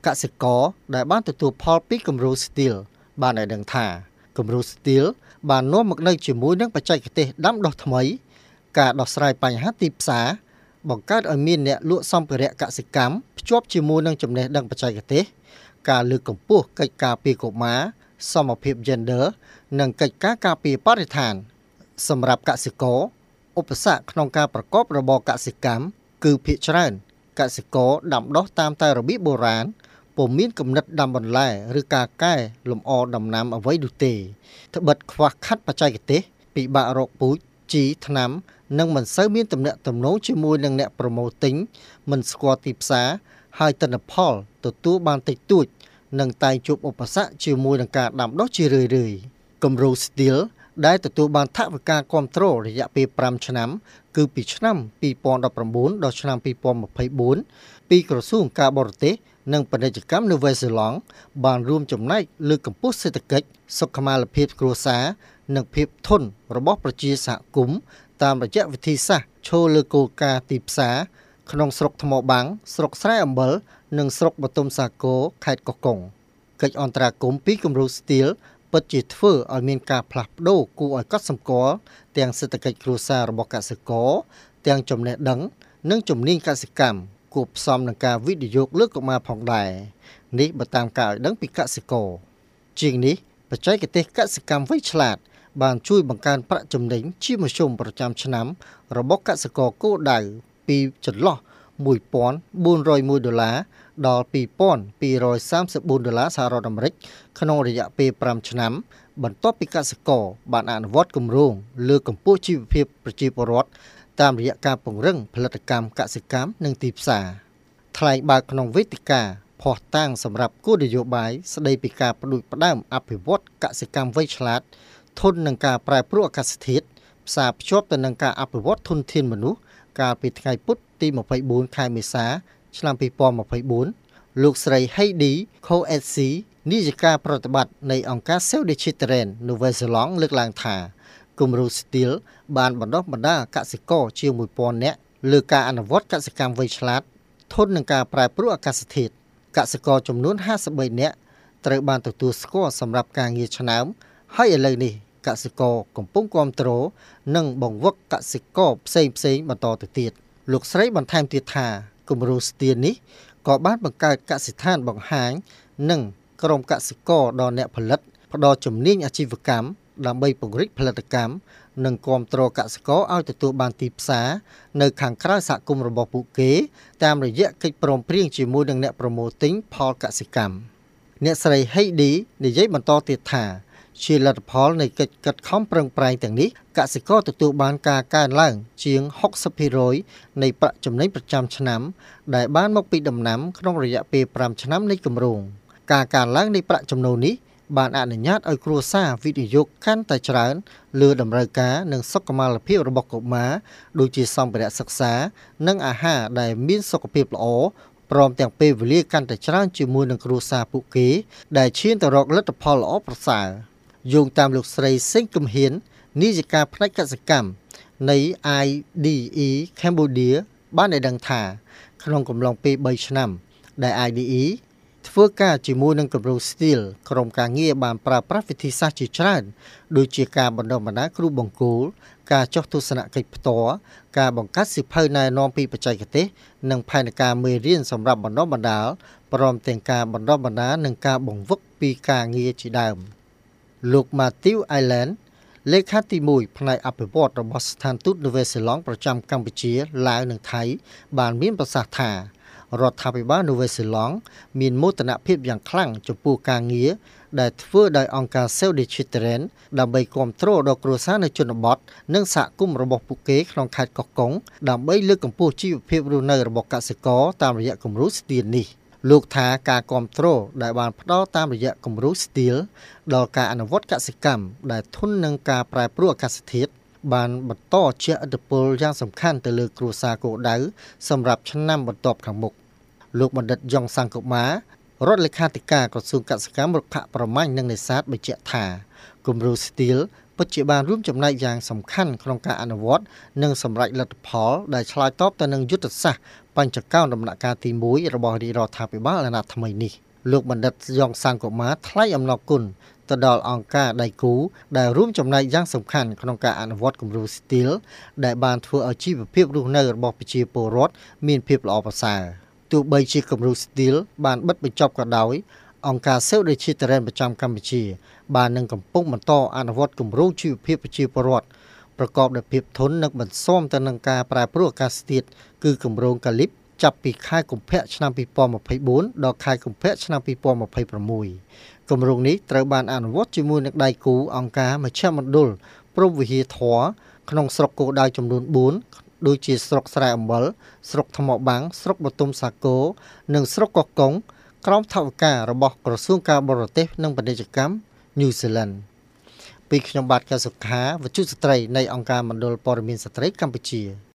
កសិករដែលបានទទួលផលពីគំរូ Steel បានឲ្យដឹងថាគំរូ Steel បាននាំមកនៅជាមួយនឹងបច្ចេកទេសដាំដុះថ្មីការដោះស្រាយបញ្ហាទីផ្សារបង្កើតឲ្យមានអ្នកលក់សម្ភារៈកសិកម្មភ្ជាប់ជាមួយនឹងចំណេះដឹងបច្ចេកទេសការលើកកម្ពស់កិច្ចការពារកុមារសមភាព Gender និងកិច្ចការការពារបរិស្ថានសម្រាប់កសិករឧបសគ្គក្នុងការប្រកបរបរកសិកម្មគឺភាគច្រើនកសិករដាំដុះតាមតែរបៀបបុរាណពុំមានគំនិតដាំបន្លែឬការកែលម្អដំណាំអ្វីនោះទេត្បិតខ្វះខាតបច្ចេកទេសពិបាករកពូជជីថ្នាំនិងមិនសូវមានទំនាក់ទំនងជាមួយនឹងអ្នកប្រមូលទិញមិនស្គាល់ទីផ្សារហើយទិន្នផលទទួលបានតិចតួចនិងតែងជួបឧបសគ្គជាមួយនឹងការដាំដុះជារឿយៗគំរូ Steel ដែលទទួលបានថវិកាគាំទ្ររយៈពេល5ឆ្នាំគឺពីឆ្នាំ2019ដល់ឆ្នាំ2024ពីក្រសួងការបរទេសនិងពាណិជ្ជកម្មនៅវេសឡង់បានរួមចំណែកលើកកម្ពស់សេដ្ឋកិច្ចសុខុមាលភាពគ្រួសារនិងភាពធន់របស់ប្រជាសហគមន៍តាមរយៈវិធីសាស្ត្រឈលលើគោលការណ៍ទីផ្សារក្នុងស្រុកថ្មបាំងស្រុកស្រែអំបិលនិងស្រុកបទុមសាគរខេត្តកោះកុងកិច្ចអន្តរាគមន៍ពីគំរូ Steel ពិតជាធ្វើឲ្យមានការផ្លាស់ប្ដូរគួរឲ្យកត់សម្គាល់ទាំងសេដ្ឋកិច្ចគ្រួសាររបស់កសិករទាំងចំណេះដឹងនិងជំនាញកសិកម្មគួបផ្សំនឹងការវិនិយោគលើកុមារផងដែរនេះបើតាមការឲ្យដឹងពីកសិករជាងនេះបច្ចេកទេសកសិកម្មវៃឆ្លាតបានជួយបង្កើនប្រាក់ចំណេញជាមធ្យមប្រចាំឆ្នាំរបស់កសិករគោលដៅពីចន្លោះ$1,401ដល់$2,234សហរដ្ឋអាមេរិកក្នុងរយៈពេល5ឆ្នាំបន្ទាប់ពីកសិករបានអនុវត្តគម្រោងលើកកម្ពស់ជីវភាពប្រជាពលរដ្ឋតាមរយៈការពង្រឹងផលិតកម្មកសិកម្មនិងទីផ្សារថ្លែងបើកក្នុងវេទិកាភស្តុតាងសម្រាប់គោលនយោបាយស្ដីពីការផ្ដួចផ្ដើមអភិវឌ្ឍកសិកម្មវៃឆ្លាតធន់នឹងការប្រែប្រួលអាកាសធាតុផ្សារភ្ជាប់ទៅនឹងការអភិវឌ្ឍធនធានមនុស្សកាលពីថ្ងៃពុធទី24ខែមេសាឆ្នាំ2024លោកស្រី Heidi Coetzee នាយិកាប្រតិបត្តិនៃអង្គការ Save the Children នៅវេសឡង់លើកឡើងថាគំរូ Steel បានបណ្ដុះបណ្ដាលកសិករជាង 1000 នាក់លើការអនុវត្តកសិកម្មវៃឆ្លាតធន់នឹងការប្រែប្រួលអាកាសធាតុកសិករចំនួន53នាក់ត្រូវបានទទួលស្គាល់សម្រាប់ការងារឆ្នើមហើយឥឡូវនេះកសិករកំពុងគាំទ្រនិងបង្វឹកកសិករផ្សេងបន្តទៅទៀតលោកស្រីបន្ថែមទៀតថាគំរូ Steel នេះក៏បានបង្កើតកសិដ្ឋានបង្ហាញនិងក្រុមកសិករដល់អ្នកផលិតផ្ដល់ជំនាញអាជីវកម្មដើម្បីពង្រីកផលិតកម្មនិងគាំទ្រកសិករឲ្យទទួលបានទីផ្សារនៅខាងក្រៅសហគមន៍របស់ពួកគេតាមរយៈកិច្ចព្រមព្រៀងជាមួយនឹងអ្នកប្រមូលទិញផលកសិកម្មអ្នកស្រី Heidi និយាយបន្តទៀតថាជាលទ្ធផលនៃកិច្ចខិតខំប្រឹងប្រែងទាំងនេះកសិករទទួលបានការកើនឡើងជាង 60% នៃប្រាក់ចំណេញប្រចាំឆ្នាំដែលបានមកពីដំណាំក្នុងរយៈពេល5ឆ្នាំនៃគម្រោងការកើនឡើងនៃប្រាក់ចំណូលនេះបានអនុញ្ញាតឲ្យគ្រួសារវិនិយោគកាន់តែច្រើនលើតម្រូវការនិងសុខុមាលភាពរបស់កុមារដូចជាសម្ភារៈសិក្សានិងអាហារដែលមានសុខភាពល្អព្រមទាំងពេលវេលាកាន់តែច្រើនជាមួយនឹងគ្រួសារពួកគេដែលឈានទៅរកលទ្ធផលល្អប្រសើរយោងតាមលោកស្រីសេងគឹមហ៊ាននាយិកាផ្នែកកសិកម្មនៃ IDE Cambodia បានឲ្យដឹងថាក្នុងកំឡុងពេល3ឆ្នាំដែល IDE ធ្វើការជាមួយនឹងគម្រោង Steel ក្រុមការងារបានប្រើប្រាស់វិធីសាស្ត្រជាច្រើនដូចជាការបណ្ដុះបណ្ដាលគ្រូបង្គោលការចុះទស្សនកិច្ចផ្ទាល់ការបង្កើតសៀវភៅណែនាំពីបច្ចេកទេសនិងផែនការមេរៀនសម្រាប់បណ្ដុះបណ្ដាលព្រមទាំងការបណ្ដុះបណ្ដាលនិងការបង្វឹកពីការងារជាដើមលោក Matthew Island លេខាទី1ផ្នែកអភិវឌ្ឍរបស់ស្ថានទូតនៅវេសឡង់ប្រចាំកម្ពុជាឡាវនិងថៃបានមានប្រសាសន៍ថារដ្ឋាភិបាលនូវេសឡង់មានមោទនភាពយ៉ាងខ្លាំងចំពោះការងារដែលធ្វើដោយអង្គការ Save the Children ដើម្បីគាំទ្រដល់គ្រួសារនៅជនបទនិងសហគមន៍របស់ពួកគេក្នុងខេត្តកោះកុងដើម្បីលើកកម្ពស់ជីវភាពរស់នៅរបស់កសិករតាមរយៈគំរូ Steel នេះលោកថាការគាំទ្រដែលបានផ្ដល់តាមរយៈគំរូ Steel ដល់ការអនុវត្តកសិកម្មដែលធន់នឹងការប្រែប្រួលអាកាសធាតុបានបន្តជះឥទ្ធិពលយ៉ាងសំខាន់ទៅលើគ្រួសារគោលដៅសម្រាប់ឆ្នាំបន្ទាប់ខាងមុខលោកបណ្ឌិតយ៉ុងសង្គមារដ្ឋលេខាធិការក្រសួងកសិកម្មរុក្ខប្រមាញ់និងនេសាទបញ្ជាក់ថាគំរូ Steel ពិតជាបានរួមចំណែកយ៉ាងសំខាន់ក្នុងការអនុវត្តនិងសម្រេចលទ្ធផលដែលឆ្លើយតបទៅនឹងយុទ្ធសាស្ត្របញ្ចកោណដំណាក់កាលទី1របស់រាជរដ្ឋាភិបាលអាណត្តិថ្មីនេះលោកបណ្ឌិតយ៉ងសានកុមារថ្លែងអំណរគុណទៅដល់អង្គការដៃគូដែលរួមចំណែកយ៉ាងសំខាន់ក្នុងការអនុវត្តគំរូ Steel ដែលបានធ្វើឲ្យជីវភាពរស់នៅរបស់ប្រជាពលរដ្ឋមានភាពល្អប្រសើរទោះបីជាគំរូ Steel បានបិទបញ្ចប់ក៏ដោយអង្គការ Save the Children ប្រចាំកម្ពុជាបាននឹងកំពុងបន្តអនុវត្តគម្រោងជីវភាពប្រជាពលរដ្ឋប្រកបដោយភាពធន់និងបន្ស៊ាំទៅនឹងការប្រែប្រួលអាកាសធាតុគឺគម្រោងកាលីបចាប់ពីខែកុម្ភៈឆ្នាំ2024ដល់ខែកុម្ភៈឆ្នាំ2026គម្រោងនេះត្រូវបានអនុវត្តជាមួយនឹងដៃគូអង្គការមជ្ឈមណ្ឌលព្រំវិហារធម៌ក្នុងស្រុកគោលដៅចំនួន4ដូចជាស្រុកស្រែអំបិលស្រុកថ្មបាំងស្រុកបទុមសាគរនិងស្រុកកោះកុងក្រោមថវិការបស់ក្រសួងការបរទេសនិងពាណិជ្ជកម្មញូហ្សេឡង់ពីខ្ញុំបាទកែសុខាវិទ្យុស្ត្រីនៃអង្គការមណ្ឌលព័ត៌មានស្ត្រីកម្ពុជា